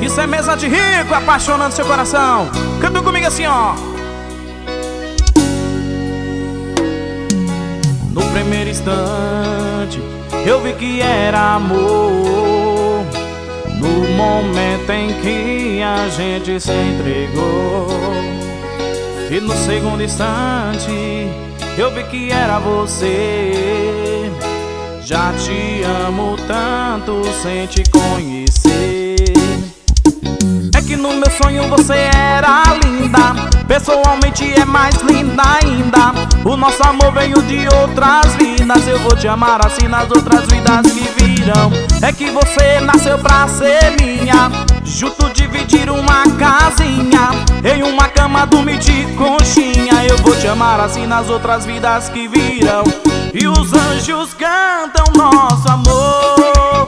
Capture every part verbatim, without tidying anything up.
Isso é mesa de rico, apaixonando seu coração. Canta comigo assim, ó. No primeiro instante eu vi que era amor, no momento em que a gente se entregou. E no segundo instante eu vi que era você. Já te amo tanto sem te conhecer. É que no meu sonho você era linda, pessoalmente é mais linda ainda. O nosso amor veio de outras vidas. Eu vou te amar assim nas outras vidas que virão. É que você nasceu pra ser minha, junto dividir uma casinha, em uma cama dormir de conchinha. Eu vou te amar assim nas outras vidas que virão. E os anjos cantam nosso amor.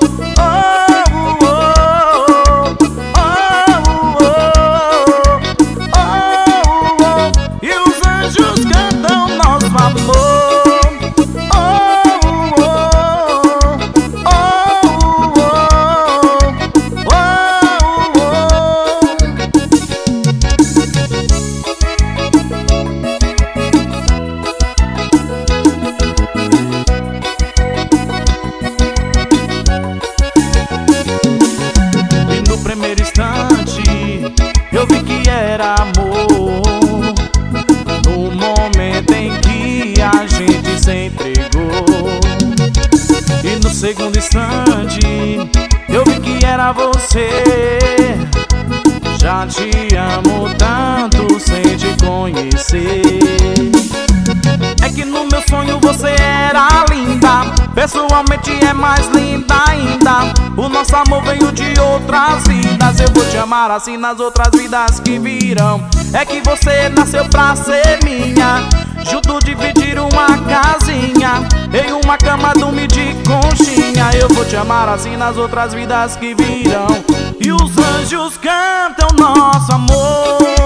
Eu vi que era amor, no momento em que a gente se entregou. E no segundo instante eu vi que era você. Já te amo tanto sem te conhecer. É que no meu sonho você era linda, pessoalmente é mais linda ainda. O nosso amor veio de outras vidas. Eu vou te amar assim nas outras vidas que virão. É que você nasceu pra ser minha, junto dividir uma casinha, em uma cama dormir de conchinha. Eu vou te amar assim nas outras vidas que virão. E os anjos cantam nosso amor.